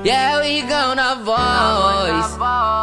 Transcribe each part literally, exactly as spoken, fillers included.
E é o Igão na voz.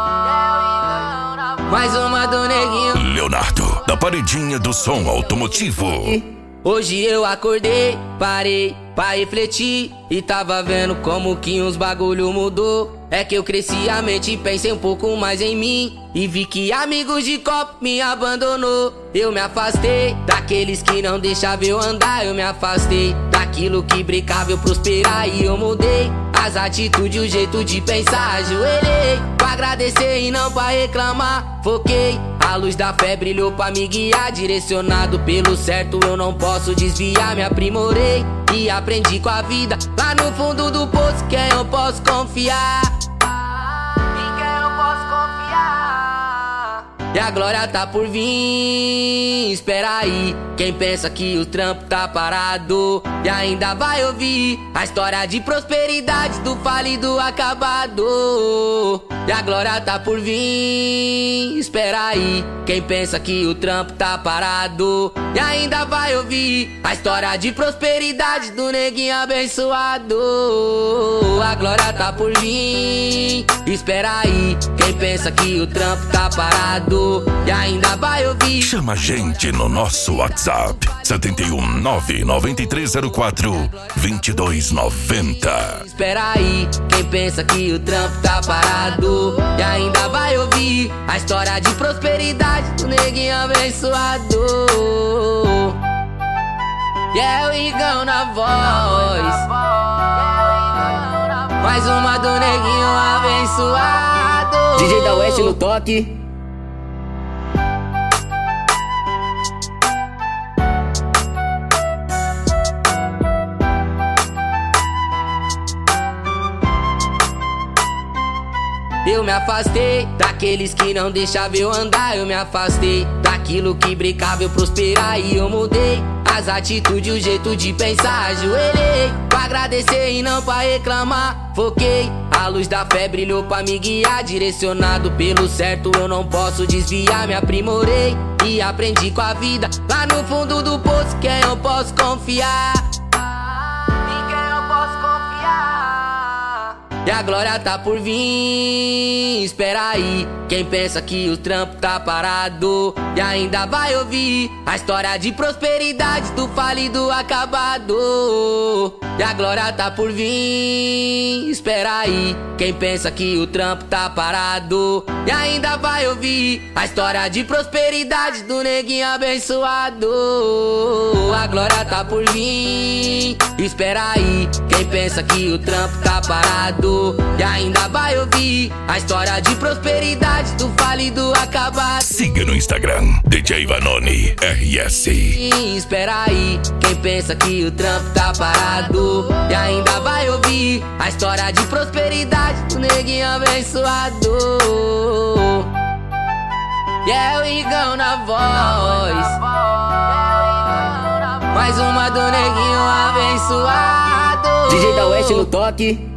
Mais uma do Neguinho. Leonardo, da paredinha do som automotivo. Hoje eu acordei, parei pra refletir e tava vendo como que uns bagulho mudou. É que eu cresci a mente e pensei um pouco mais em mim e vi que amigos de copo me abandonou. Eu me afastei daqueles que não deixavam eu andar. Eu me afastei daquilo que brincava eu prosperar. E eu mudei as atitudes, o jeito de pensar. Ajoelhei pra agradecer e não pra reclamar. Foquei, a luz da fé brilhou pra me guiar. Direcionado pelo certo eu não posso desviar. Me aprimorei e aprendi com a vida. Lá no fundo do poço quem eu posso confiar. Em quem eu posso confiar. E a glória tá por vir. Espera aí, quem pensa que o trampo tá parado e ainda vai ouvir a história de prosperidade do falido acabado. E a glória tá por vir. Espera aí, quem pensa que o trampo tá parado e ainda vai ouvir a história de prosperidade do neguinho abençoado. A glória tá por vir. Espera aí, quem pensa que o trampo tá parado e ainda vai ouvir. Chama a gente no nosso WhatsApp sete um nove nove três zero quatro dois dois nove zero. Espera aí, quem pensa que o trampo tá parado e ainda vai ouvir a história de prosperidade do neguinho abençoado. E é o Igão na voz. Mais uma do neguinho abençoado. D J da West no toque. Eu me afastei daqueles que não deixavam eu andar. Eu me afastei daquilo que brincava eu prosperar. E eu mudei as atitudes, o jeito de pensar. Ajoelhei pra agradecer e não pra reclamar. Foquei, a luz da fé brilhou pra me guiar. Direcionado pelo certo eu não posso desviar. Me aprimorei e aprendi com a vida. Lá no fundo do poço quem eu posso confiar. Em quem eu posso confiar. E a glória tá por vir. Espera aí, quem pensa que o trampo tá parado e ainda vai ouvir a história de prosperidade do falido acabado. E a glória tá por vir. Espera aí, quem pensa que o trampo tá parado e ainda vai ouvir a história de prosperidade do neguinho abençoado. A glória tá por vir. Espera aí, quem pensa que o trampo tá parado e ainda vai ouvir a história de prosperidade do falido acabado. Siga no Instagram, D J Vanoni R S. Espera aí, quem pensa que o trampo tá parado e ainda vai ouvir a história de prosperidade do neguinho abençoado. E é o Igão na voz. Mais uma do neguinho abençoado. D J da West no toque.